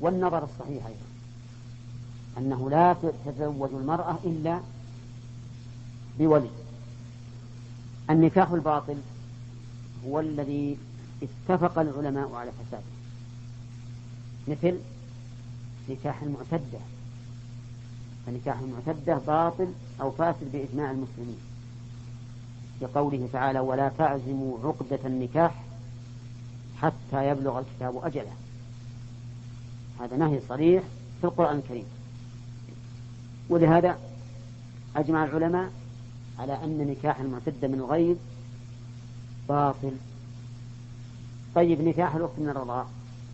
والنظر الصحيح أيضا أنه لا تتزوج المرأة إلا بولي. النكاح الباطل هو الذي اتفق العلماء على فساده، مثل نكاح المعتدة، فنكاح المعتدة باطل أو فاسد بإجماع المسلمين، لقوله تعالى ولا تعزموا عقدة النكاح حتى يبلغ الكتاب أجله. هذا نهي صريح في القرآن الكريم، ولهذا أجمع العلماء على أن نكاح المعتدة من الغيب باطل. طيب نكاح الأخت من الرضاع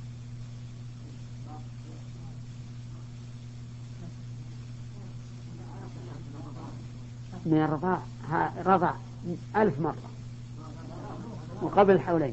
من الرضاع رضع 1000 مرة وقبل الحولين،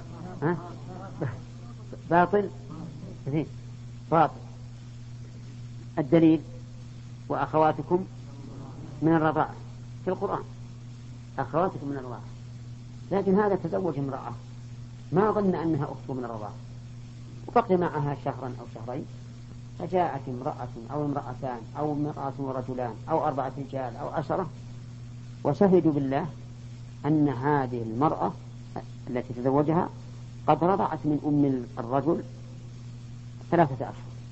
باطل باطل. الدليل وأخواتكم من الرضاعة في القرآن، أخواتكم من الرضاعة، لكن هذا تزوج امرأة ما ظن أنها أخته من الرضاعة وبقي معها شهرا أو شهرين، فجاءت امرأة أو امرأتان أو امرأة ورجلان أو 4 رجال أو 10 وشهدوا بالله أن هذه المرأة التي تزوجها قد رضعت من أم الرجل 3 أشهر،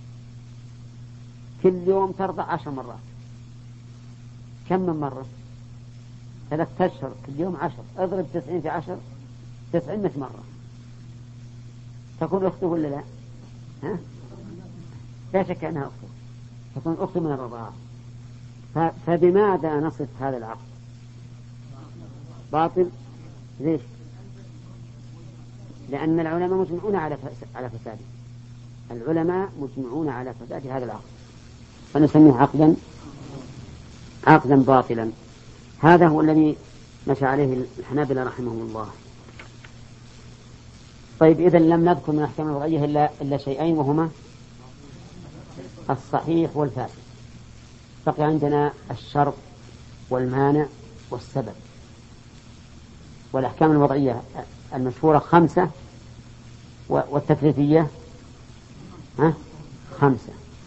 كل يوم ترضع 10 مرات. كم من مرة؟ 3 أشهر كل يوم 10، اضرب 90 في 10، 900 مرة. تكون أخته ولا لا؟ لا شك أنها أخته، تكون أخته من الرضاعة. فبماذا نصف هذا العقد؟ باطل. ليش؟ لأن العلماء مجمعون على فساده، العلماء مجمعون على فساد هذا العقد، فنسميه عقدا باطلا. هذا هو الذي مشى عليه الحنابلة رحمهم الله. طيب إذن لم نذكر من أحكام الوضعية إلا شيئين، وهما الصحيح والفاسد. بقي عندنا الشرط والمانع والسبب. والأحكام الوضعية المشهورة 5 والتكليفية 5.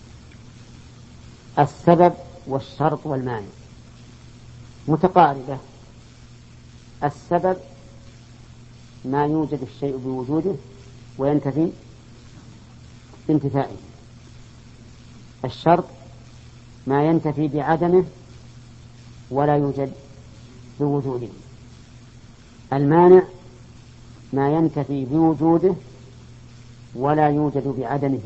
السبب والشرط والمانع متقاربة. السبب ما يوجد الشيء بوجوده وينتفي بانتفائه. الشرط ما ينتفي بعدمه ولا يوجد بوجوده. المانع ما ينتفي بوجوده ولا يوجد بعدمه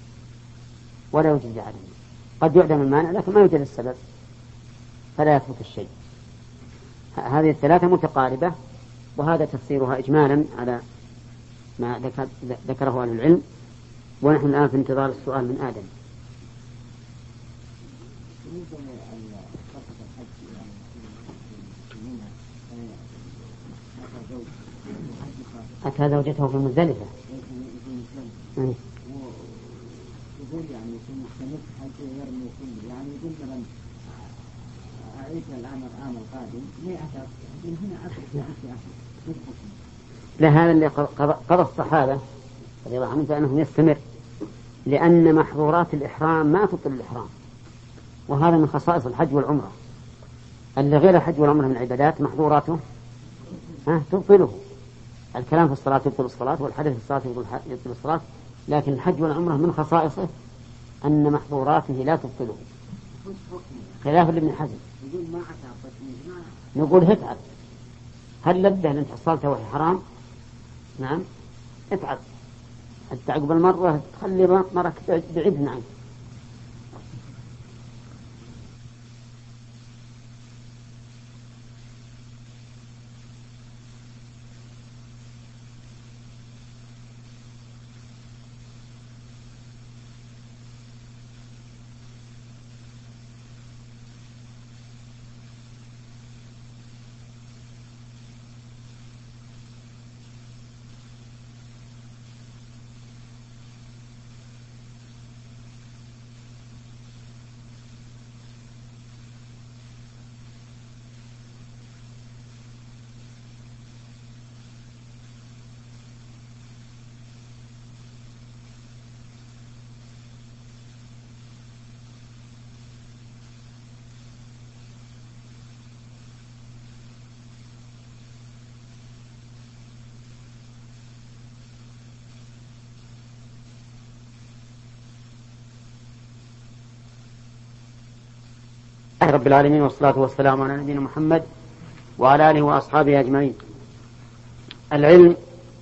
قد يعدم المانع لكن ما يوجد السبب فلا يثبت الشيء. هذه الثلاثة متقاربة، وهذا تفسيرها إجمالا على ما ذكره أهل العلم. ونحن الآن في انتظار السؤال من آدم. أتى زوجته في مزدلفة. يقول يعني في مستمر حيث يرمي كله، يعني يقول مثلا أعيش العام القادم 100 عشر، من هنا 10 لا، هذا اللي قضى الصحابة رضي الله عنهم فإنهم يستمر، لأن محظورات الإحرام ما تبطل الإحرام، وهذا من خصائص الحج والعمرة. اللي غير الحج والعمرة من عبادات محظوراته تبطله. الكلام في الصلاة يبطل الصلاة، والحدث في الصلاة يبطل الصلاة، لكن الحج والعمرة من خصائصه أن محظوراته لا تبطله، خلاف لابن حزم. نقول افعل، هل لبه أن حصلته وهي حرام؟ نعم افعل حتى عقب المرة تخلي مرة بعيد عنه. رب العالمين، والصلاة والسلام على نبينا محمد وعلى آله وأصحابه أجمعين. العلم،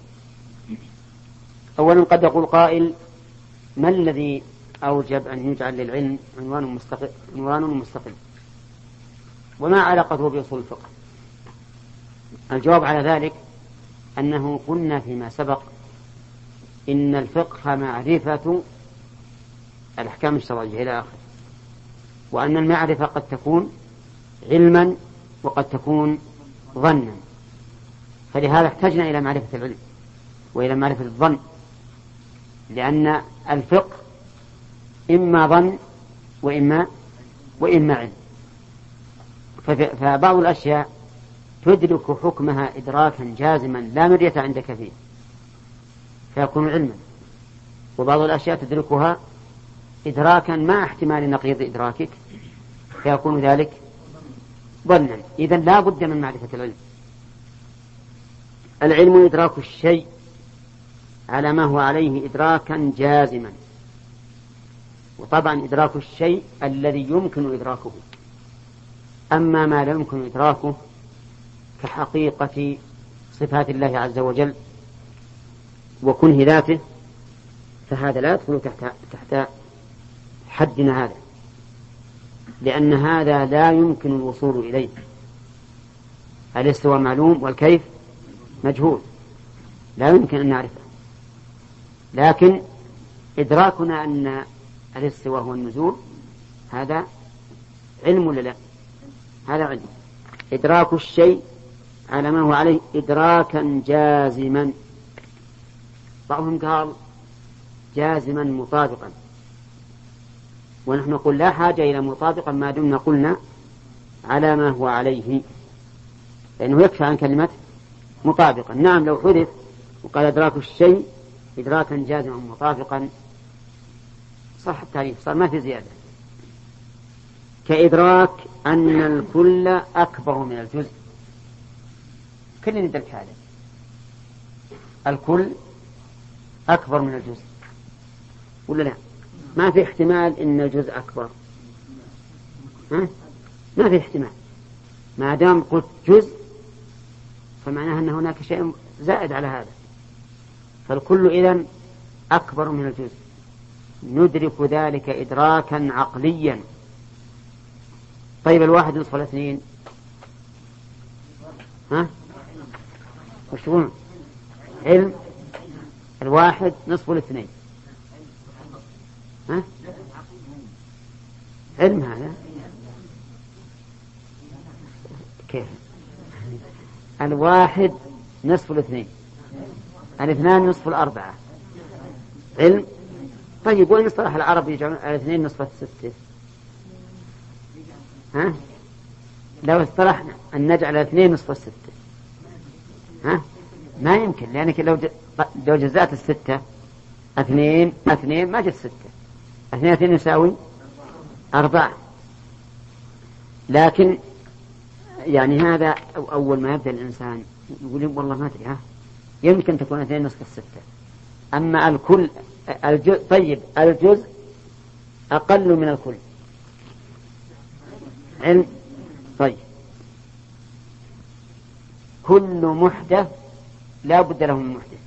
أولا قد يقول قائل: ما الذي أوجب أن يجعل للعلم عنوان مستقل؟ وما علاقته بأصول الفقه؟ الجواب على ذلك أنه قلنا فيما سبق إن الفقه معرفة الأحكام الشرعية إلى آخره، وأن المعرفة قد تكون علما وقد تكون ظنا، فلهذا احتجنا إلى معرفة العلم وإلى معرفة الظن، لأن الفقه إما ظن وإما علم. فبعض الأشياء تدرك حكمها إدراكا جازما لا مرية عندك فيه فيكون علما، وبعض الأشياء تدركها إدراكا مع احتمال نقيض إدراكك فيكون ذلك ظنا. إذن لا بد من معرفة العلم. العلم إدراك الشيء على ما هو عليه إدراكا جازما، وطبعا إدراك الشيء الذي يمكن إدراكه، أما ما لا يمكن إدراكه كحقيقة صفات الله عز وجل وكنه ذاته فهذا لا يدخل تحت حدنا هذا، لأن هذا لا يمكن الوصول إليه. الاستواء معلوم والكيف مجهول، لا يمكن أن نعرفه، لكن إدراكنا أن الاستواء هو النزول هذا علم ولا لا؟ هذا علم. إدراك الشيء على ما هو عليه إدراكا جازما، بعضهم قال جازما مطابقا، ونحن نقول لا حاجة إلى مطابقا ما دمنا قلنا على ما هو عليه، لأنه يكفي عن كلمة مطابقا. نعم لو حدث وقال إدراك الشيء إدراكا جازما مطابقا صح التعريف، صار ما في زيادة. كإدراك أن الكل أكبر من الجزء، كل ندرك هذا، الكل أكبر من الجزء ولا لا؟ ما في احتمال إن الجزء أكبر، ما في احتمال. ما دام قلت جزء فمعناها أن هناك شيء زائد على هذا، فالكل إذن أكبر من الجزء، ندرك ذلك إدراكا عقليا. طيب الواحد نصف الاثنين وش يقولون؟ علم. الواحد نصف الاثنين علم. هذا كيف؟ الواحد نصف الاثنين، الاثنان نصف الأربعة، علم. طيب وين اصطلح العرب يجعلون الاثنين نصف الستة؟ لو اصطلحنا أن نجعل الاثنين نصف الستة ما يمكن، لأنك لو جزأت الستة اثنين ما جت ستة، اثنين يساوي 4. لكن يعني هذا أول ما يبدأ الإنسان يقول والله ما أدري، يمكن تكون 2 نصف الستة. أما الكل طيب الجزء أقل من الكل، علم. طيب كل محدث لا بد له من محدث،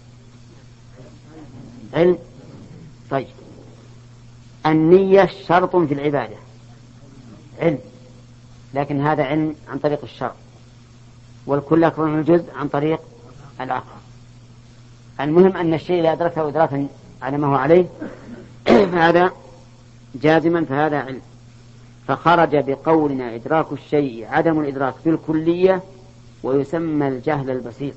علم. طيب النية شرط في العبادة، علم، لكن هذا علم عن طريق الشرع، والكل أكبر من الجزء عن طريق العقل. المهم أن الشيء إذا أدركه إدراكا على ما هو عليه فهذا جازما، فهذا علم. فخرج بقولنا إدراك الشيء عدم الإدراك في الكلية، ويسمى الجهل البسيط.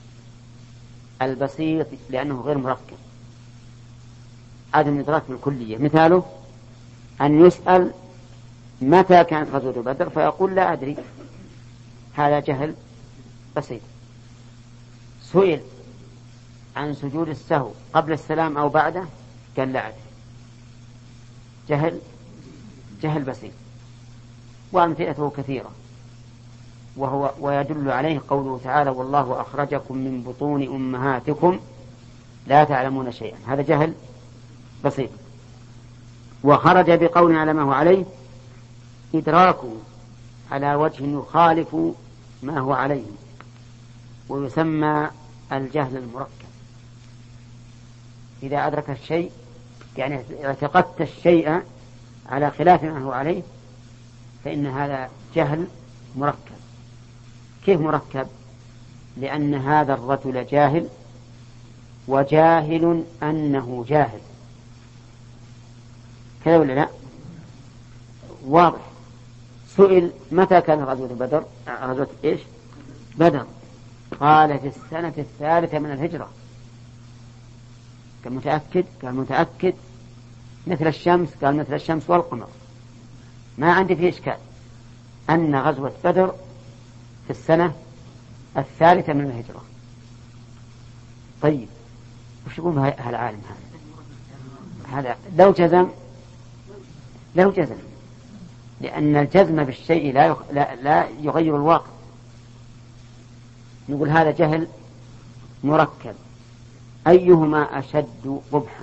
البسيط لأنه غير مركب، عدم الإدراك في الكلية. مثاله أن يسأل متى كانت غزوة بدر فيقول لا أدري، هذا جهل بسيط. سئل عن سجود السهو قبل السلام أو بعده قال لا أدري، جهل بسيط. وأمثلته كثيرة، ويدل عليه قوله تعالى والله أخرجكم من بطون أمهاتكم لا تعلمون شيئا، هذا جهل بسيط. وخرج بقول على ما هو عليه إدراكه على وجه يخالف ما هو عليه، ويسمى الجهل المركب. إذا أدرك الشيء يعني اعتقدت الشيء على خلاف ما هو عليه فإن هذا جهل مركب. كيف مركب؟ لأن هذا الرجل جاهل وجاهل أنه جاهل، كذا ولا لا؟ واضح. سئل متى كان غزوة بدر؟ غزوة إيش؟ بدر. قال في السنة 3 من الهجرة. كان متأكد؟ قال متأكد. مثل الشمس؟ قال مثل الشمس والقمر. ما عندي فيه إشكال أن غزوة بدر في السنة 3 من الهجرة. طيب وش يقول هالعالم هذا؟ لو جزم لأن الجزم بالشيء لا يغير الواقع. نقول هذا جهل مركب. أيهما أشد قبحا؟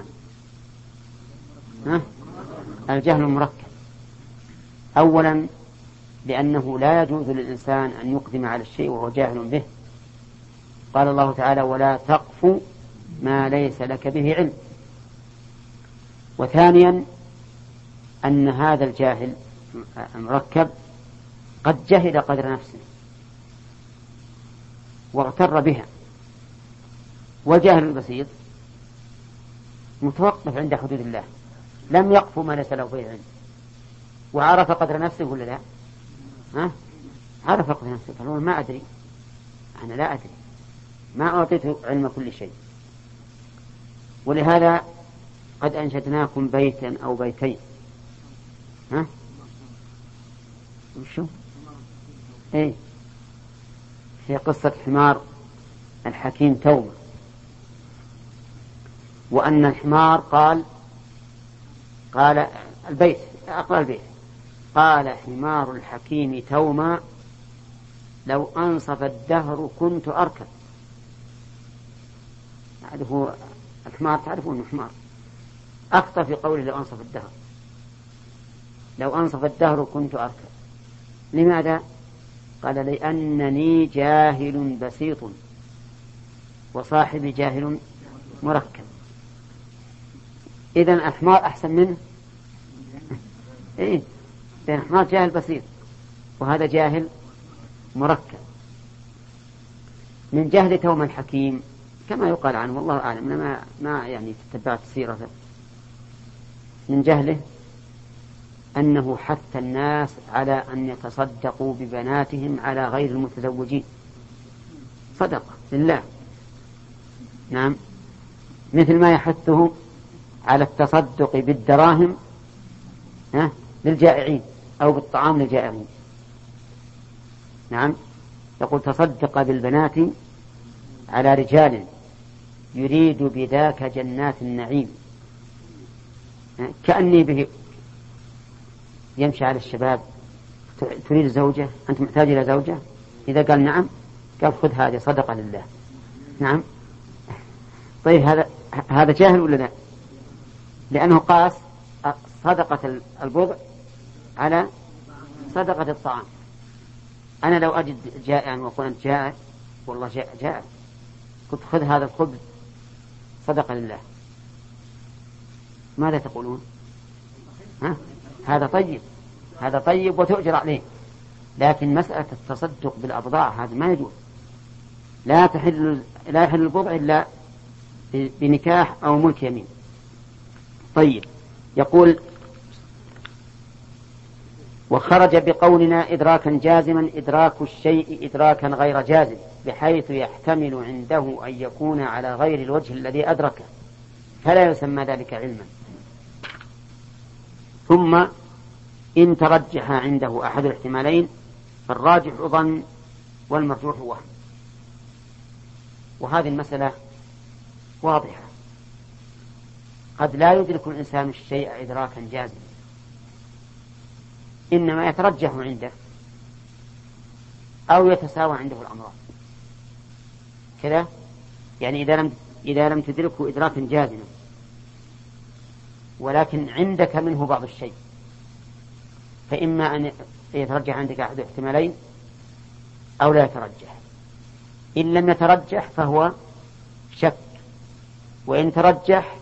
الجهل المركب. أولا لأنه لا يجوز للإنسان أن يقدم على الشيء وهو جاهل به. قال الله تعالى ولا تقف ما ليس لك به علم. وثانيا أن هذا الجاهل المركب قد جهل قدر نفسه واغتر بها. والجاهل البسيط متوقف عند حدود الله، لم يقف ما ليس له به علم، وعرف قدر نفسه ولا لا؟ عرف قدر نفسه. فالله ما أدري، أنا لا أدري، ما أعطيت علم كل شيء. ولهذا قد أنشدناكم بيتا أو بيتين. وشو؟ إيه؟ في قصة حمار الحكيم تومة، وأن الحمار قال البيت، أقرأ البيت: قال حمار الحكيم توما لو أنصف الدهر كنت أركب. هو الحمار، تعرفون أنه حمار، أخطأ في قوله لو أنصف الدهر. لو أنصف الدهر كنت أركب. لماذا؟ قال لأنني جاهل بسيط وصاحبي جاهل مركب. إذن الحمار أحسن منه. إيه؟ لأن الحمار جاهل بسيط وهذا جاهل مركب. من جهل توم الحكيم كما يقال عنه، والله أعلم، أنا ما يعني تتبعت سيرته. من جهله أنه حث الناس على أن يتصدقوا ببناتهم على غير المتزوجين صدقة لله. نعم، مثل ما يحثه على التصدق بالدراهم للجائعين أو بالطعام للجائعين. نعم، يقول تصدق بالبنات على رجال يريد بذاك جنات النعيم. كأني به يمشي على الشباب: تريد زوجة؟ أنت محتاج إلى زوجة؟ إذا قال نعم، قال خذ هذه صدقة لله. نعم. طيب هذا جاهل ولا لا؟ لأنه قاس صدقة البضع على صدقة الطعام. أنا لو أجد جائعا وأقول أنت جائع، والله جائع، قلت خذ هذا الخبز صدقة لله، ماذا تقولون؟ هذا طيب، هذا طيب وتؤجر عليه. لكن مسألة التصدق بالأبضاع هذا ما يجوز. لا يحل البضع إلا بنكاح أو ملك يمين. طيب، يقول: وخرج بقولنا إدراكا جازما إدراك الشيء إدراكا غير جازم، بحيث يحتمل عنده أن يكون على غير الوجه الذي أدركه، فلا يسمى ذلك علما. ثم إن ترجح عنده أحد الاحتمالين فالراجح ظن والمرجوح وهم. وهذه المسألة واضحة. قد لا يدرك الإنسان الشيء إدراكا جازما، إنما يترجح عنده أو يتساوى عنده الأمران كذا. يعني إذا لم تدركه إدراكا جازما ولكن عندك منه بعض الشيء، فإما يترجح عندك أحد احتمالين أو لا يترجح. إن لم يترجح فهو شك، وإن ترجح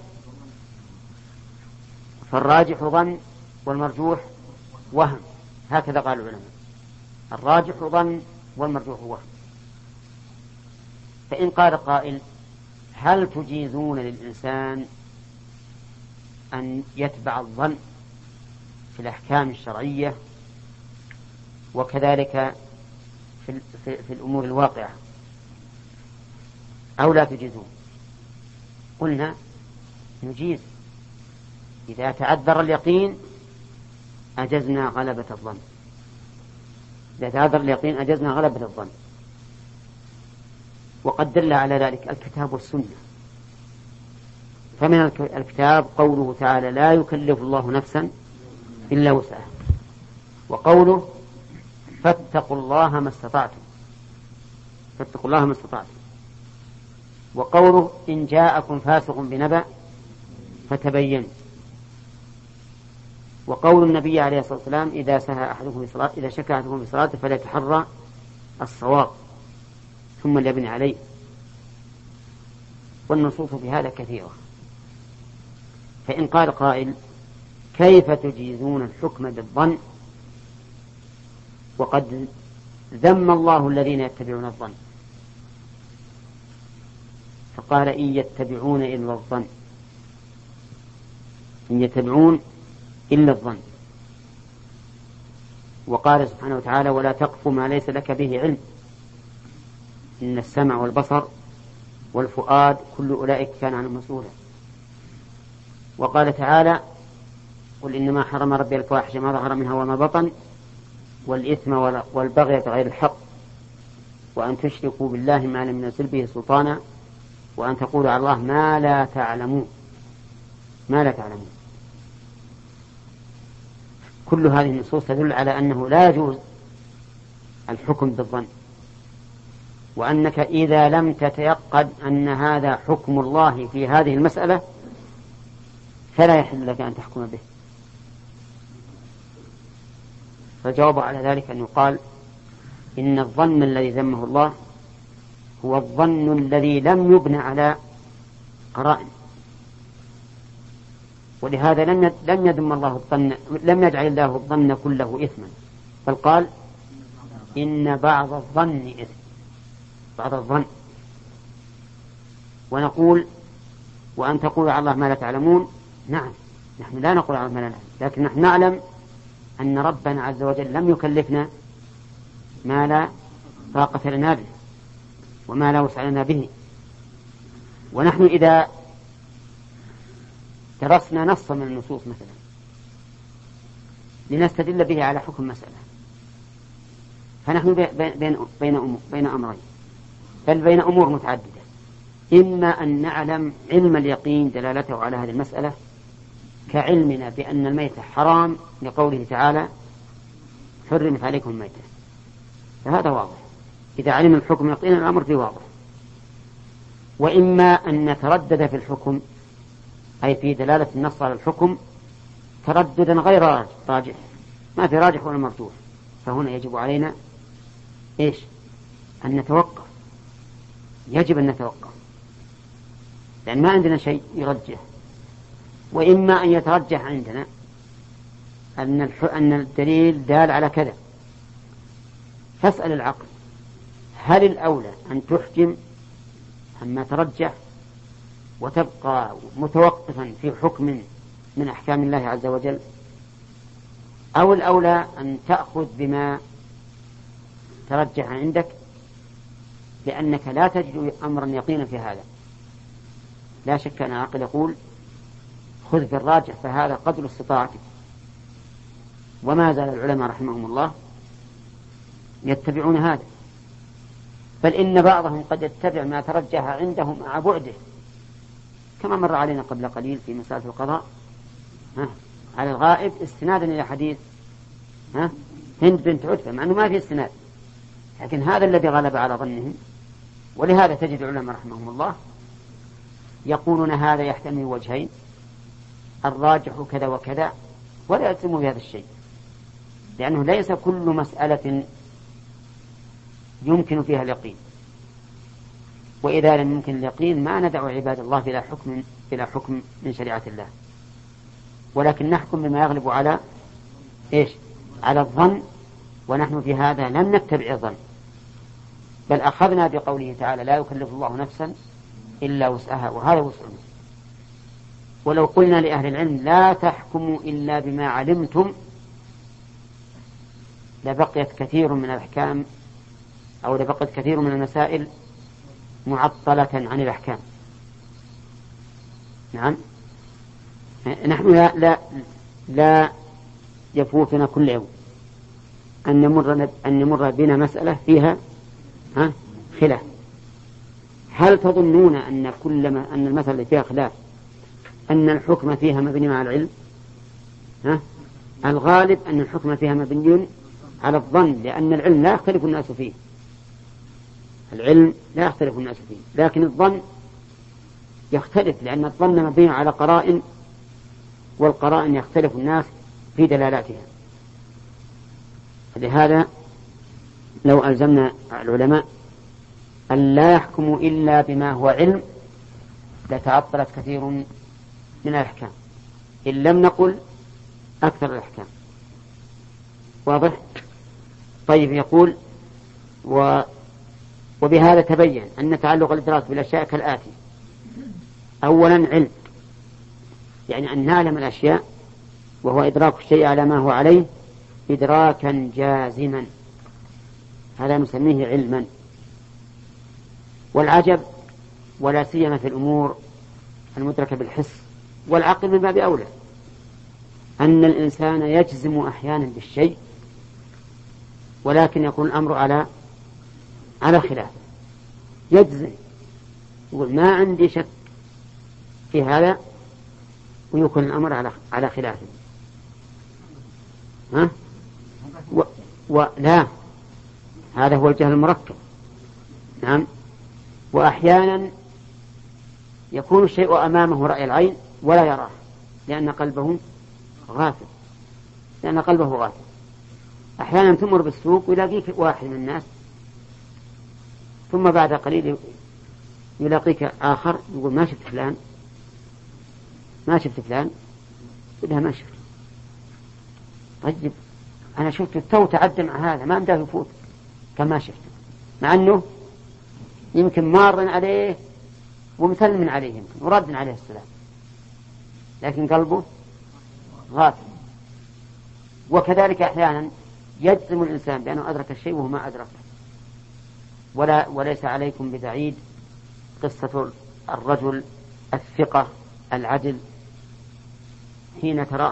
فالراجح ظن والمرجوح وهم. هكذا قال العلماء، الراجح ظن والمرجوح وهم. فإن قال قائل هل تجيزون للإنسان أن يتبع الظن في الأحكام الشرعية وكذلك في الأمور الواقعة أو لا تجيزون؟ قلنا نجيز. إذا تعذر اليقين أجزنا غلبة الظن، إذا تعذر اليقين أجزنا غلبة الظن. وقد دل على ذلك الكتاب والسنة. فمن الكتاب قوله تعالى لا يكلف الله نفسا إلا وسعها، وقوله فاتقوا الله ما استطعتم، فاتقوا الله ما استطعتم، وقوله إن جاءكم فاسق بنبأ فتبينوا، وقول النبي عليه الصلاة والسلام إذا سهى أحدكم في صلاة، إذا شك أحدكم في صلاته فليتحرى الصواب ثم ليبني عليه. والنصوص في هذا كثيرة. فإن قال قائل كيف تجيزون الحكم بالظن وقد ذم الله الذين يتبعون الظن؟ فقال إن يتبعون إلا الظن، إن يتبعون إلا الظن. وقال سبحانه وتعالى ولا تقف ما ليس لك به علم إن السمع والبصر والفؤاد كل أولئك كان عنه مسؤولا. وقال تعالى قل إنما حرم ربي الفواحش ما ظهر منها وما بطن والإثم والبغي بغير الحق وأن تشركوا بالله ما لم ينزل به سلطانا وأن تقولوا على الله ما لا تعلمون، ما لا تعلمون. كل هذه النصوص تدل على أنه لا يجوز الحكم بالظن، وأنك إذا لم تتيقن أن هذا حكم الله في هذه المسألة فلا يحل لك أن تحكم به. فالجواب على ذلك أن يقال إن الظن الذي ذمه الله هو الظن الذي لم يبنى على قرائن، ولهذا لم يذم الله الظن، لم يجعل الله الظن كله إثما، بل قال إن بعض الظن إثم، بعض الظن. ونقول وأن تقول على الله ما لا تعلمون، نعم نحن لا نقول على الله ما لا نعلم، لكن نحن نعلم أن ربنا عز وجل لم يكلفنا ما لا طاقة لنا به وما لا وسع لنا به. ونحن إذا درسنا نصا من النصوص مثلا لنستدل به على حكم مسألة، فنحن بين أمرين، بل بين أمور متعددة. إما أن نعلم علم اليقين دلالته على هذه المسألة كعلمنا بأن الميتة حرام لقوله تعالى حرمت عليكم الميتة، فهذا واضح. إذا علم الحكم يقينا الأمر فيه واضح. وإما أن نتردد في الحكم أي في دلالة النص على الحكم ترددا غير راجح، ما في راجح ولا مرجوح، فهنا يجب علينا إيش؟ أن نتوقف، يجب أن نتوقف، لأن ما عندنا شيء يرجح. وإما أن يترجح عندنا أن الدليل دال على كذا، فاسأل العقل هل الأولى أن تحكم أما ترجح وتبقى متوقفا في حكم من أحكام الله عز وجل، أو الأولى أن تأخذ بما ترجح عندك لأنك لا تجد أمرا يقينا في هذا. لا شك أن العقل يقول خذ بالراجح فهذا قدر استطاعتك. وما زال العلماء رحمهم الله يتبعون هذا، بل إن بعضهم قد يتبع ما ترجح عندهم مع بعده، كما مر علينا قبل قليل في مسألة القضاء على الغائب استنادا إلى حديث هند بنت عتبة، مع أنه ما في استناد، لكن هذا الذي غلب على ظنهم. ولهذا تجد العلماء رحمهم الله يقولون هذا يحتمل وجهين، الراجح كذا وكذا، ولا يلزموا بهذا الشيء، لأنه ليس كل مسألة يمكن فيها اليقين، وإذا لم يمكن اليقين ما ندع عباد الله بلا حكم من شريعة الله، ولكن نحكم بما يغلب على إيش؟ على الظن. ونحن في هذا لم نتبع الظن، بل أخذنا بقوله تعالى لا يكلف الله نفسا إلا وسعها، وهذا وسعنا. ولو قلنا لأهل العلم لا تحكموا إلا بما علمتم لبقيت كثير من الأحكام أو لبقيت كثير من المسائل معطلة عن الأحكام. نعم، نحن لا يفوتنا كل يوم أن نمر بنا مسألة فيها خلاف. هل تظنون أن أن المسألة فيها خلاف أن الحكم فيها مبني على العلم؟ الغالب أن الحكم فيها مبني على الظن، لأن العلم لا يختلف الناس فيه، العلم لا يختلف الناس فيه، لكن الظن يختلف، لأن الظن مبني على قرائن، والقرائن يختلف الناس في دلالاتها. لهذا لو ألزمنا العلماء أن لا يحكموا إلا بما هو علم لتعطلت كثير من الأحكام، إن لم نقل أكثر الأحكام. واضح؟ طيب، يقول وبهذا تبين أن تعلق الإدراك بالأشياء كالآتي: أولا علم، يعني أن نعلم الأشياء وهو إدراك الشيء على ما هو عليه إدراكا جازما، هذا نسميه علما. والعجب ولا سيما في الأمور المدركة بالحس والعقل من باب أولى أن الإنسان يجزم أحيانا بالشيء ولكن يكون الأمر على خلاف، يجزم يقول ما عندي شك في هذا ويكون الأمر على خلافه. لا، هذا هو الجهل المركب. نعم. وأحيانا يكون الشيء أمامه رأي العين ولا يراه لأن قلبه غافل، أحيانا تمر بالسوق ويلاقيك واحد من الناس، ثم بعد قليل يلاقيك آخر يقول ما شفت فلان، يقول ما شفت. طيب أنا شفت التو تعدى مع هذا ما عنده يفوت كما شفت، مع أنه يمكن مار عليه ومسلم عليه يمكن ورد عليه السلام، لكن قلبه غافل. وكذلك أحيانا يجزم الإنسان بأنه أدرك الشيء وهو ما أدركه. وليس عليكم ببعيد قصة الرجل الثقة العدل حين تراءى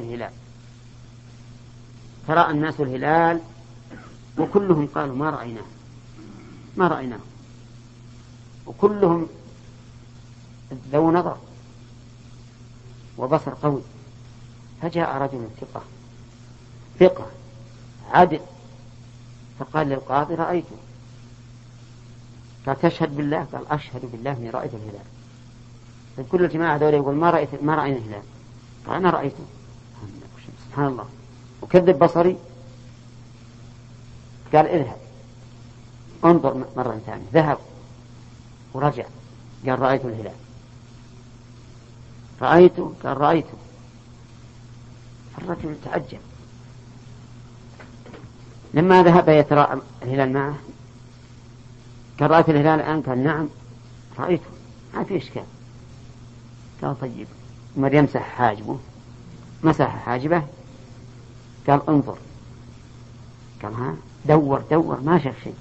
الناس الهلال وكلهم قالوا ما رأيناه، وكلهم ذو نظر وبصر قوي. فجاء رجل ثقة عدل فقال للقاضي رأيته. قال تشهد بالله؟ قال أشهد بالله إني رأيت الهلال. كل الجماعة دولة يقول ما رأينا الهلال. قال أنا رأيته. سبحان الله، وكذب بصري. قال اذهب انظر مرة ثانية. ذهب ورجع قال رأيت الهلال. رأيته؟ قال رأيته. الرجل تعجب. لما ذهب يتراءى الهلال معه قال رأيت الهلال الآن؟ قال نعم رأيته، ما في إشكال. قال طيب. يمسح حاجبه، مسح حاجبه. قال انظر. قال ها دور ما شاف شيء.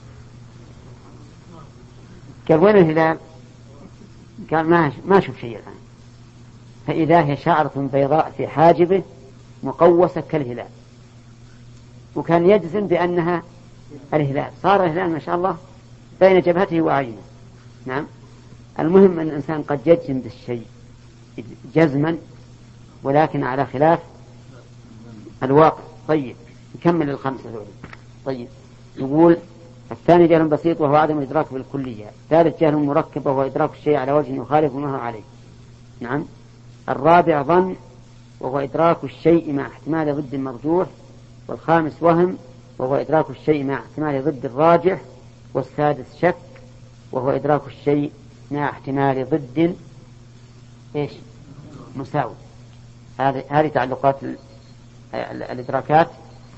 قال وين الهلال؟ قال ما شوف شيء الآن. فإذا هي شعرة بيضاء في حاجبه مقوسة كالهلال، وكان يجزم بأنها الهلال. صار الهلال ما شاء الله بين جبهته وعينه. نعم. المهم أن الإنسان قد يجزم بالشيء جزما ولكن على خلاف الواقع. طيب نكمل الخمسة ذولي. طيب يقول الثاني جهل بسيط وهو عدم الإدراك بالكلية. ثالث جهل مركب وهو إدراك الشيء على وجه يخالف ما هو عليه. نعم. الرابع ظن وهو إدراك الشيء مع احتمال ضد مرجوح والخامس وهم وهو إدراك الشيء مع احتمال ضد الراجح، والسادس شك وهو إدراك الشيء مع احتمال ضد إيش مساوي. هذه تعلقات الإدراكات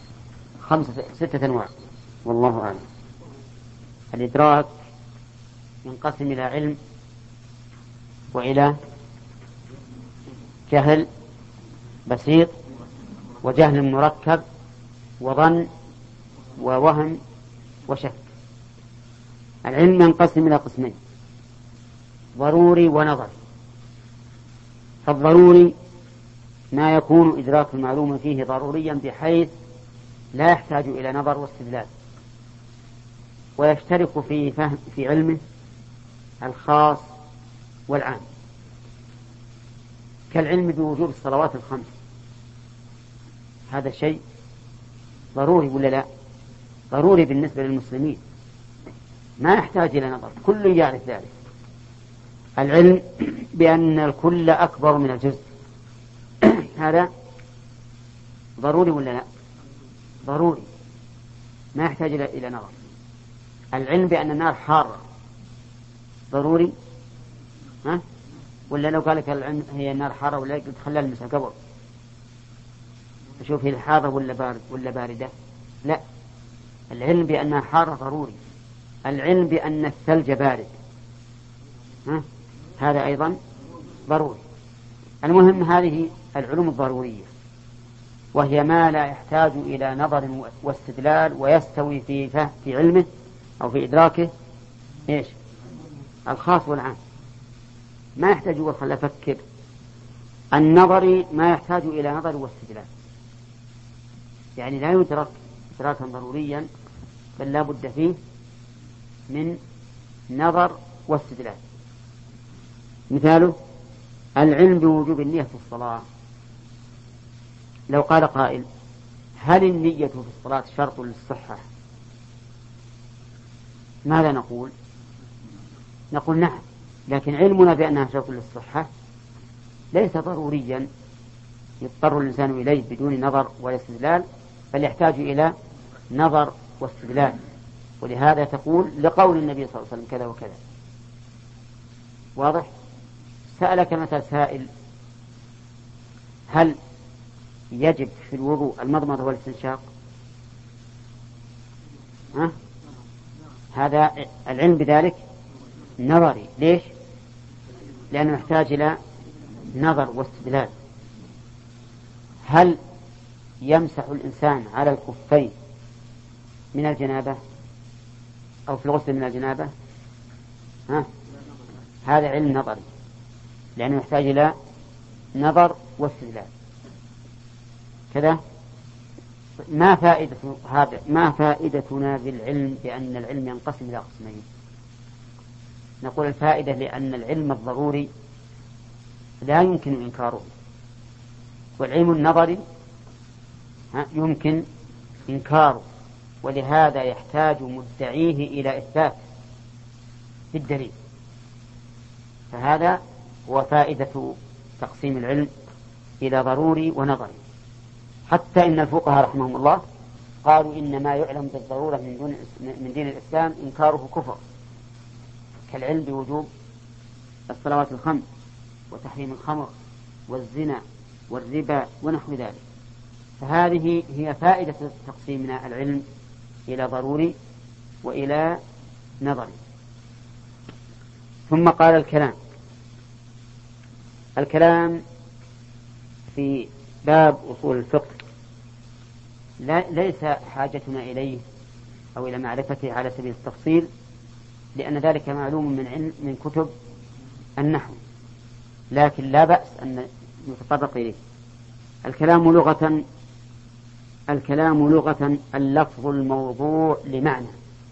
6 أنواع والله أعلم. الإدراك ينقسم إلى علم وإلى جهل بسيط وجهل مركب وظن ووهم وشك. العلم ينقسم إلى قسمين: ضروري ونظري. فالضروري ما يكون إدراك المعلوم فيه ضروريا بحيث لا يحتاج إلى نظر واستدلال، ويشترك في علمه الخاص والعام، كالعلم بوجوب الصلوات الخمس. هذا شيء ضروري ولا لا؟ ضروري بالنسبة للمسلمين، ما يحتاج إلى نظر، كل يعرف ذلك. العلم بأن الكل أكبر من الجزء هذا ضروري ولا لا؟ ضروري، ما يحتاج إلى نظر. العلم بأن النار حارة ضروري، ها؟ ولا لو قال لك العلم هي النار حارة ولا قلت خلال المساء قبل أشوف هي حارة ولا باردة؟ لا، العلم بأنها حارة ضروري. العلم بأن الثلج بارد، ها؟ هذا أيضا ضروري. المهم هذه العلوم الضرورية، وهي ما لا يحتاج إلى نظر واستدلال، ويستوي في علمه أو في إدراكه إيش؟ الخاص والعام، ما يحتاج وخل أفكر. النظري ما يحتاج إلى نظر واستدلال، يعني لا يدرك إدراكا ضروريا، بل لا بد فيه من نظر واستدلال. مثاله العلم بوجوب النية في الصلاة. لو قال قائل: هل النية في الصلاة شرط للصحة؟ ماذا نقول؟ نقول نعم، لكن علمنا بأنها شرط للصحة ليس ضروريا يضطر الإنسان إليه بدون نظر ولا استدلال، بل يحتاج إلى نظر واستدلال. ولهذا تقول لقول النبي صلى الله عليه وسلم كذا وكذا. واضح؟ سألك مثل سائل: هل يجب في الوضوء المضمضة والاستنشاق؟ هذا العلم بذلك نظري. ليش؟ لأنه يحتاج إلى نظر واستدلال. هل يمسح الإنسان على الخفين من الجنابة أو في الغسل من الجنابة؟ هذا علم نظري، لأنه يحتاج إلى نظر واستدلال. كذا ما فائدتنا بالعلم بأن العلم ينقسم إلى قسمين؟ نقول الفائدة لأن العلم الضروري لا يمكن إنكاره، والعلم النظري يمكن إنكاره، ولهذا يحتاج مدعيه إلى إثبات بالدليل. فهذا هو فائدة تقسيم العلم إلى ضروري ونظري. حتى إن الفقهاء رحمهم الله قالوا إن ما يعلم بالضرورة من دين الإسلام إنكاره كفر، كالعلم بوجوب الصلوات الخمس وتحريم الخمر والزنا والربا ونحو ذلك. فهذه هي فائدة تقسيمنا العلم إلى ضروري وإلى نظري. ثم قال الكلام في باب أصول الفقه ليس حاجتنا إليه أو إلى معرفته على سبيل التفصيل، لأن ذلك معلوم من كتب النحو، لكن لا بأس أن نتطرق إليه. الكلام لغة اللفظ الموضوع لمعنى.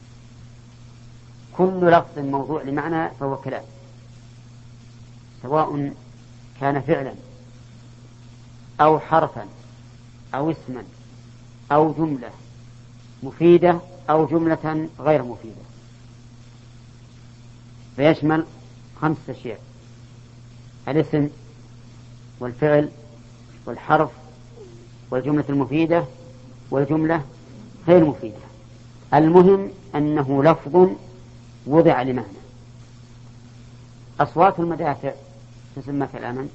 كل لفظ موضوع لمعنى فهو كلام، سواء كان فعلا أو حرفا أو اسما أو جملة مفيدة أو جملة غير مفيدة، فيشمل 5 أشياء: الاسم والفعل والحرف والجملة المفيدة والجملة غير مفيدة. المهم أنه لفظ وضع لمعنى. أصوات المدافع تسمى كلاما؟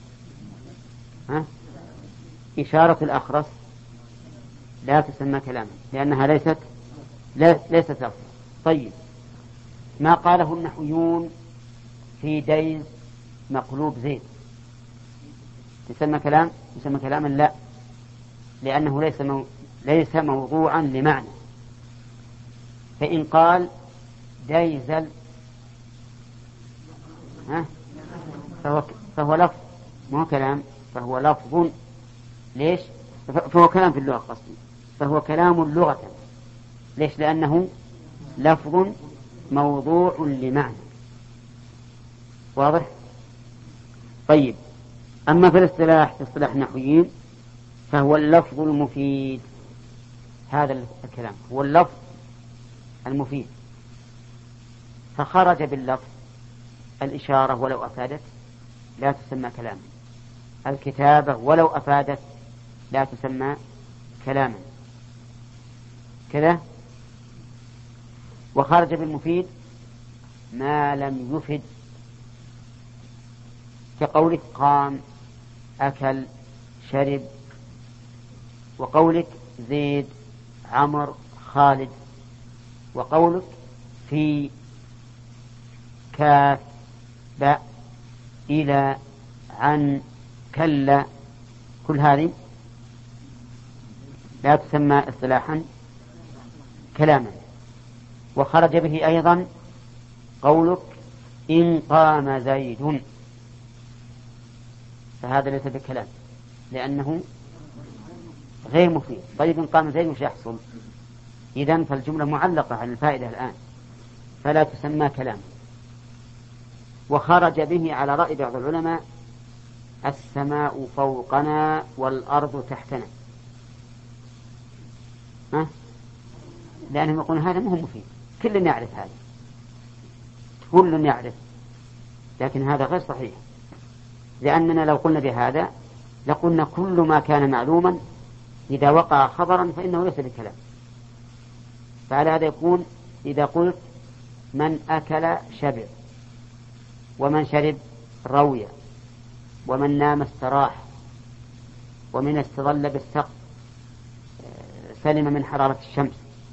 إشارة الأخرس لا تسمى كلاما لأنها ليست لفظا. طيب، ما قاله النحويون في ديز مقلوب زيد تسمى كلاما؟ لا، لأنه ليس موضوعا لمعنى. فإن قال ديزل فهو لفظ، ما هو كلام، فهو لفظ. ليش؟ فهو كلام في اللغة قصدي، فهو كلام لغة. ليش؟ لأنه لفظ موضوع لمعنى. واضح؟ طيب، أما في الاصطلاح، في اصطلاح النحويين، فهو اللفظ المفيد. هذا الكلام هو اللفظ المفيد، فخرج باللفظ. الإشارة ولو أفادت لا تسمى كلاما، الكتابة ولو أفادت لا تسمى كلاما، كذا. وخرج بالمفيد ما لم يفد، كقولك قام، أكل، شرب، وقولك زيد، عمر، خالد، وقولك في، كاف، باء، إلى، عن، كلا، كل هذه لا تسمى اصطلاحا كلاما. وخرج به أيضا قولك إن قام زيد، فهذا ليس بكلام لأنه غير مفيد. طيب، إن قام زيد وش يحصل؟ إذن فالجملة معلقة عن الفائدة الآن، فلا تسمى كلام. وخرج به على رأي بعض العلماء السماء فوقنا والأرض تحتنا، لأنهم يقولون هذا مهم مفيد، كل يعرف هذا، كل يعرف، لكن هذا غير صحيح، لأننا لو قلنا بهذا لقلنا كل ما كان معلوما إذا وقع خبرا فإنه ليس بكلام. فعلى هذا يكون إذا قلت من أكل شبع، ومن شرب روي، ومن نام استراح، ومن استظل بالسقف سلم من حرارة الشمس،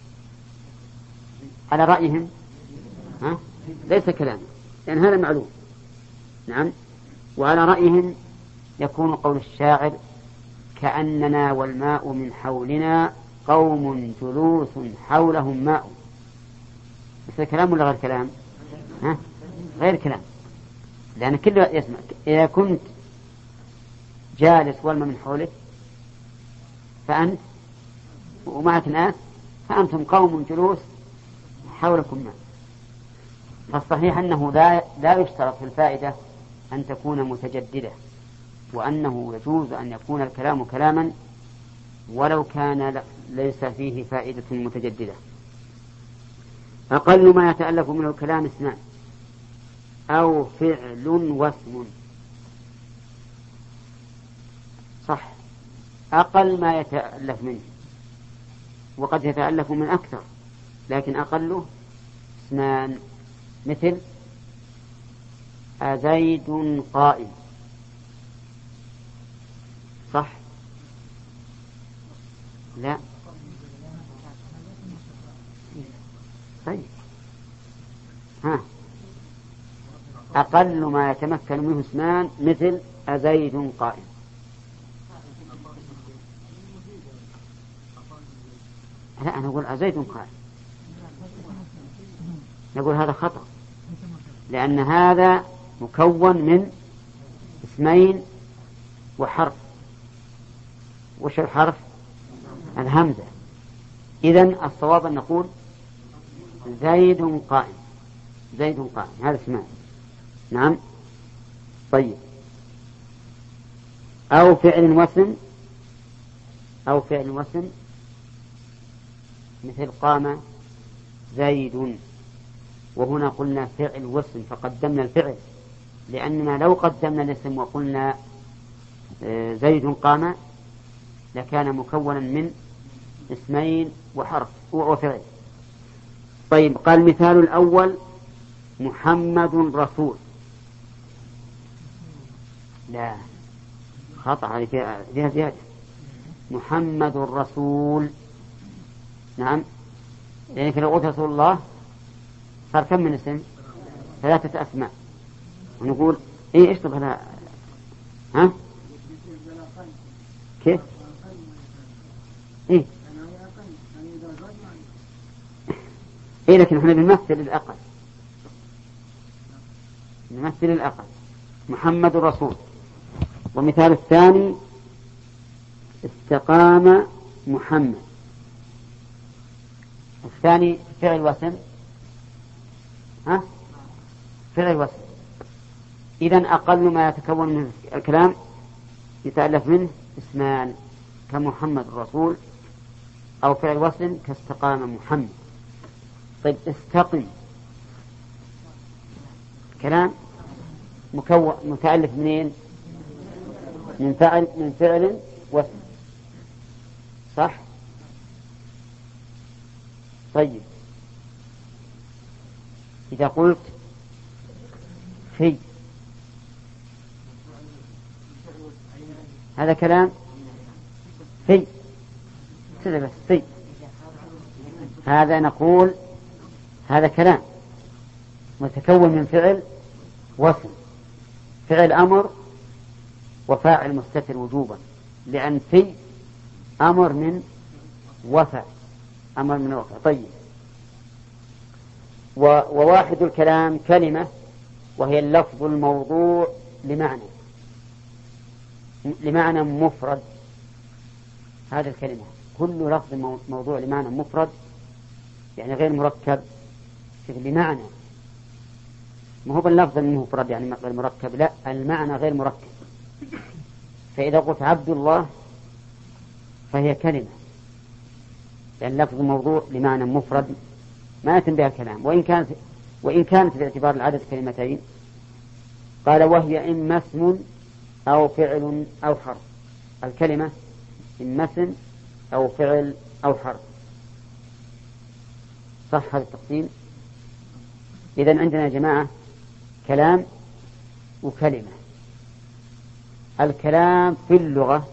على رأيهم ليس كلاما، لأن هذا معلوم. نعم. وعلى رأيهم يكون قول الشاعر كأننا والماء من حولنا قوم جلوس حولهم ماء، مثل كلام ولا غير كلام؟ غير كلام، لأن كل يسمع. إذا كنت جالس والماء من حولك فأنت ومعك ناس فأنتم قوم جلوس حولكم ماء. فالصحيح أنه لا يشترط في الفائدة أن تكون متجددة، وأنه يجوز أن يكون الكلام كلاما ولو كان ليس فيه فائدة متجددة. أقل ما يتألف منه الكلام اسمان أو فعل واسم. صح، أقل ما يتألف منه، وقد يتألف من أكثر، لكن أقله اسمان، مثل أزيد قائم. صح؟ لا. طيب، أقل ما يتمكن منه اسمان مثل أزيد قائم. لا، أنا أقول أزيد قائم، نقول هذا خطأ، لأن هذا مكون من اسمين وحرف. وش الحرف؟ الهمزة. إذن الصواب أن نقول زيد قائم، زيد قائم، هذا اسمان. نعم. طيب، أو فعل واسم، أو فعل واسم مثل قام زيد، وهنا قلنا فعل واسم فقدمنا الفعل، لأننا لو قدمنا الاسم وقلنا زيد قام لكان مكونا من اسمين وحرف وفعل. طيب قال المثال الأول محمد رسول. لا خطأ، هذه فيها زيادة. محمد رسول، نعم، يعني لو قلت رسول الله صار كم من اسم؟ 3 أسماء. ونقول إيه اشطب هذا، ها كيف؟ إيه إيه لكن احنا بنمثل الأقل، نمثل الأقل. محمد رسول. ومثال الثاني استقام محمد. الثاني فعل واسم، ها فعل واسم. إذن أقل ما يتكون من الكلام يتألف منه اسمان كمحمد الرسول، أو فعل واسم كاستقام محمد. طيب استقم كلام متألف منين؟ من فعل واسم، صح؟ طيب إذا قلت في، هذا كلام في بس في، هذا نقول هذا كلام متكون من فعل واسم، فعل أمر وفاعل مستتر وجوبا، لأن في أمر من وفاء، أمر من وفاء. طيب وواحد الكلام كلمة، وهي اللفظ الموضوع لمعنى مفرد. هذا الكلمة كل لفظ موضوع لمعنى مفرد، يعني غير مركب لمعنى، ما هو باللفظ المفرد يعني غير مركب، لا المعنى غير مركب. فإذا قلت عبد الله فهي كلمة، لأن لفظ موضوع لمعنى مفرد ما يتم بها الكلام، وإن كانت باعتبار العدد كلمتين. قال وهي إما اسم أو فعل أو حرف. الكلمة إما اسم أو فعل أو حرف، صح هذا التقسيم؟ إذن عندنا يا جماعة كلام وكلمة. الكلام في اللغة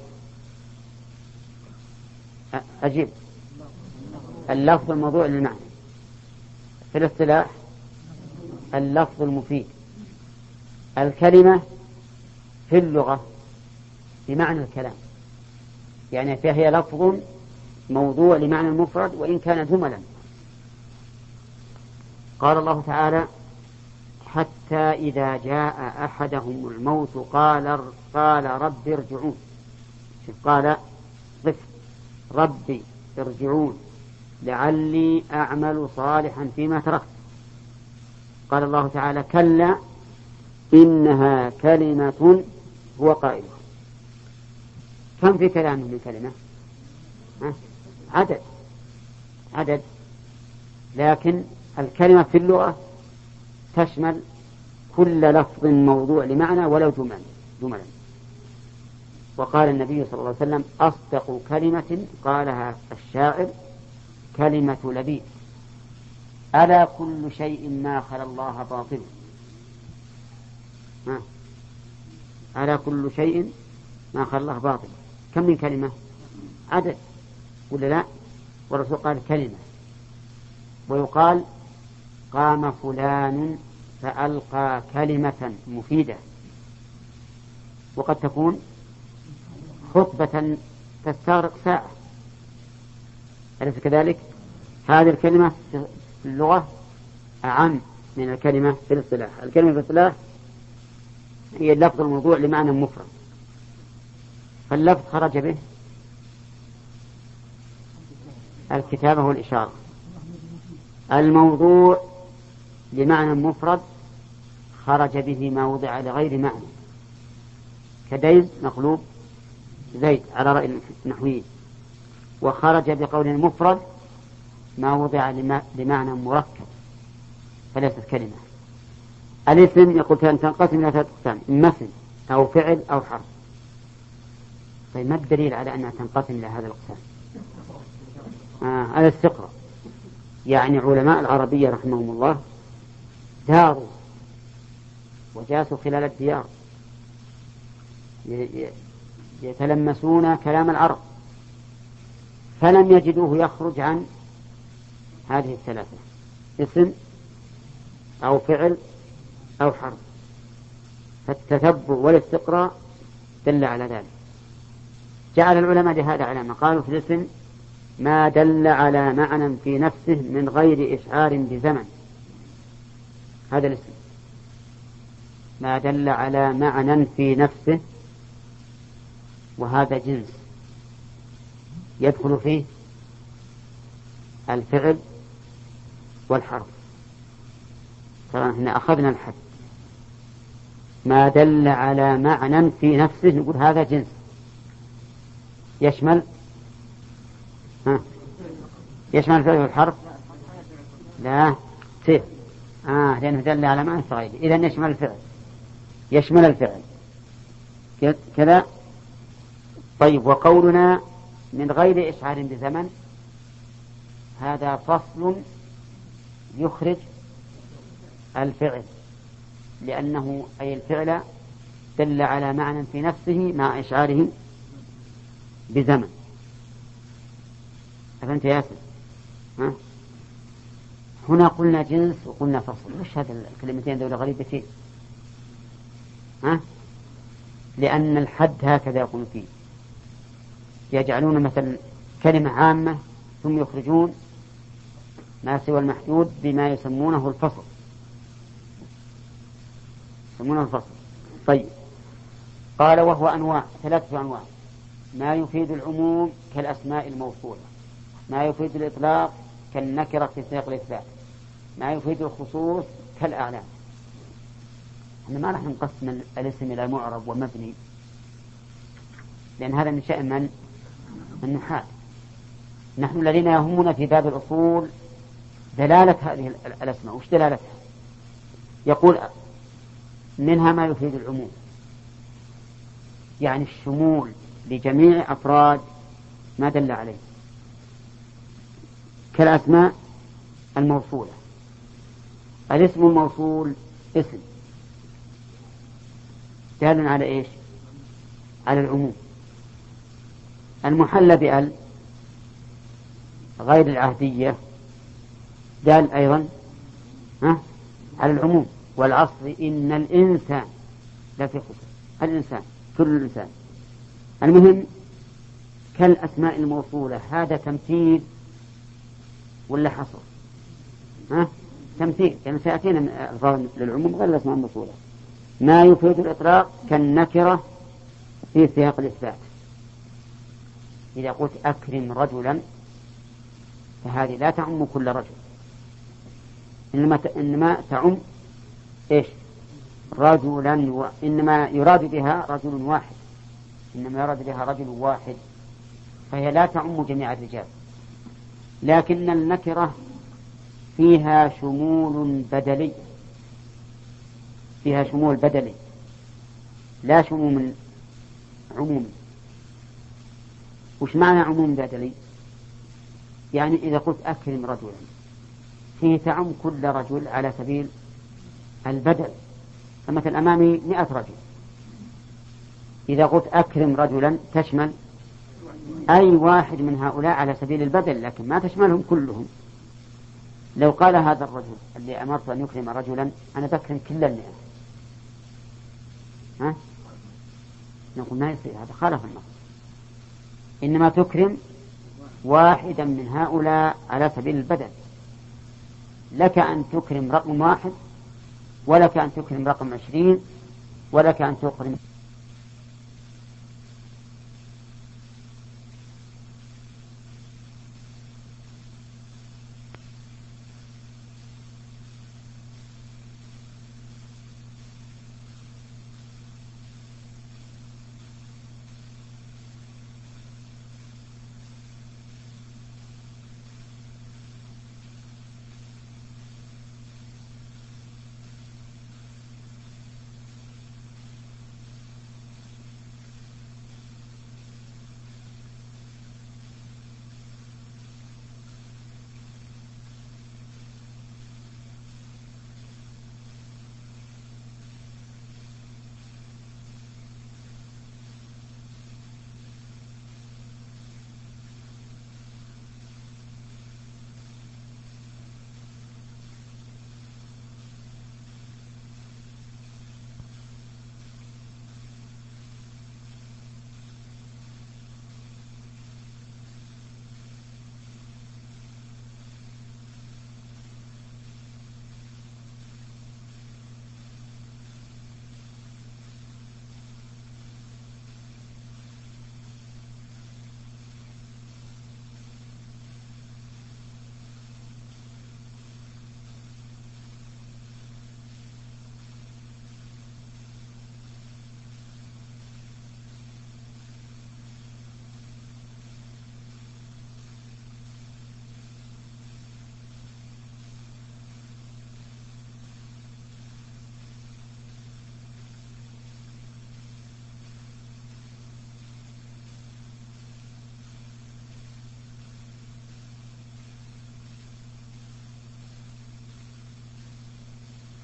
أجيب اللفظ الموضوع للمعنى، في الاصطلاح اللفظ المفيد. الكلمة في اللغة بمعنى الكلام، يعني فهي لفظ موضوع لمعنى المفرد وإن كان جملا. قال الله تعالى حتى إذا جاء أحدهم الموت قال رب ارجعون. قال ضف ربي ارجعون لعلي أعمل صالحا فيما تركت. قال الله تعالى كلا إنها كلمة هو قائلها. كم في كلامه من كلمة؟ عدد، لكن الكلمة في اللغة تشمل كل لفظ موضوع لمعنى ولو جملا. وقال النبي صلى الله عليه وسلم أصدق كلمة قالها الشاعر كلمة لبيد ألا كل شيء ما خلا الله باطل. ألا كل شيء ما خلا الله باطل. كم من كلمة؟ عدد ولا لا؟ والرسول قال كلمة. ويقال قام فلان فألقى كلمة مفيدة، وقد تكون خطبة تستغرق ساعة، أليس كذلك؟ هذه الكلمة في اللغة أعم من الكلمة في الاصطلاح. الكلمة في الاصطلاح هي اللفظ الموضوع لمعنى مفرد، فاللفظ خرج به الكتابة والإشارة. الموضوع لمعنى مفرد خرج به ما وضع لغير معنى، كدين مقلوب زيد على رأي النحويين. وخرج بقول مفرد ما وضع لمعنى مركب فليست كلمة. الاسم يقول أن تنقسم إلى 3 أقسام، إما اسم أو فعل أو حرف. طيب ما الدليل على أنها تنقسم إلى هذا الأقسام؟ الاستقراء. يعني علماء العربية رحمهم الله داروا وجاسوا خلال الديار يتلمسون كلام العرب، فلم يجدوه يخرج عن هذه الثلاثة: اسم أو فعل أو حرف. فالتتبع والاستقراء دل على ذلك. جعل العلماء لهذا علامة، قالوا في الاسم: ما دل على معنى في نفسه من غير إشعار بزمن. هذا الاسم ما دل على معنى في نفسه، وهذا جنس يدخل فيه الفعل والحرف. طبعا احنا أخذنا الحد ما دل على معنى في نفسه، نقول هذا جنس يشمل الفعل والحرف. لا سيف لأنه دل على معنى في غيره، إذن يشمل الفعل كذا. طيب، وقولنا من غير إشعار بزمن هذا فصل يخرج الفعل، لأنه أي الفعل دل على معنى في نفسه مع إشعاره بزمن. أفهمت يا ياسر؟ هنا قلنا جنس وقلنا فصل. وش هذا الكلمتين ذولا غريبتين؟ لأن الحد هكذا يقول فيه، يجعلون مثل كلمة عامة ثم يخرجون ما سوى المحدود بما يسمونه الفصل. طيب، قال: وهو أنواع، 3 أنواع: ما يفيد العموم كالأسماء الموصولة، ما يفيد الإطلاق كالنكرة في سياق الإثبات، ما يفيد الخصوص كالأعلام. احنا ما راح نقسم الاسم إلى معرب ومبني، لأن هذا من شأن النحاة. نحن الذين يهمنا في باب الأصول دلالة هذه الأسماء. وش دلالتها؟ يقول: منها ما يفيد العموم، يعني الشمول لجميع أفراد ما دل عليه، كالأسماء الموصولة. الاسم الموصول اسم دال على إيش؟ على العموم. المحلى بأل غير العهدية دال أيضا على العموم. والعصر إن الإنسان لفي خسر. الإنسان كل الإنسان. المهم كالأسماء الموصولة، هذا تمثيل ولا حصر؟ تمثيل، يعني سيأتينا ألفاظ للعموم غير الأسماء الموصولة. ما يفيد الإطلاق كالنكرة في سياق الإثبات. إذا قلت أكرم رجلا فهذه لا تعم كل رجل، إنما تعم إيش؟ رجلا، إنما يراد بها رجل واحد، إنما يراد بها رجل واحد، فهي لا تعم جميع الرجال. لكن النكرة فيها شمول بدلي، فيها شمول بدلي لا شمول عمومي. وش معنى عموم بدلي؟ يعني إذا قلت أكرم رجلا فيه تعم كل رجل على سبيل البدل. فمثل أمامي 100 رجل، إذا قلت أكرم رجلا تشمل أي واحد من هؤلاء على سبيل البدل، لكن ما تشملهم كلهم. لو قال هذا الرجل اللي أمرت أن يكرم رجلا: أنا بكرم كل 100، نقول ما يصير، هذا خالف النص. إنما تكرم واحدا من هؤلاء على سبيل البدل. لك أن تكرم رقم 1، ولك أن تكرم رقم 20، ولك أن تكرم